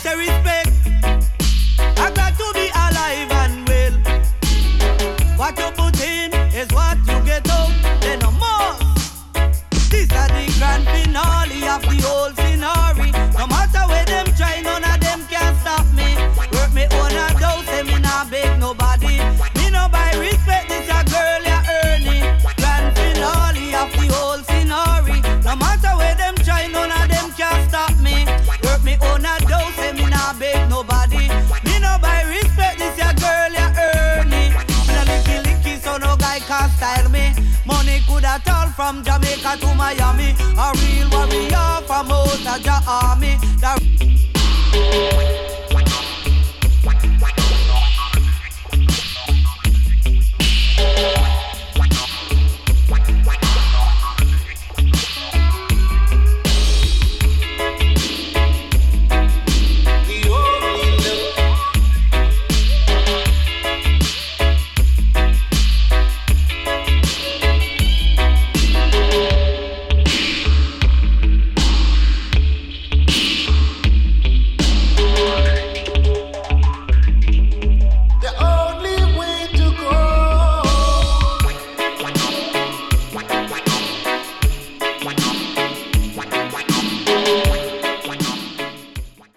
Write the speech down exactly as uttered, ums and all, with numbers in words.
say respect. I got to be alive and well. What you put in is what you get out. Then no more. This is the grand finale of the whole scenario. No matter where them try, none of them can stop me. Work me own a dough, say me not beg nobody. Me no buy respect, this a girl you earning. Grand finale of the whole scenario. No matter where them try, none of them can stop me. Work me own a dough, say me not beg nobody. Me no buy respect, this a girl you earning. Me no licky licky, so no guy can style me. Money coulda tall from Jamaica to Miami. A real warrior from out of the army. The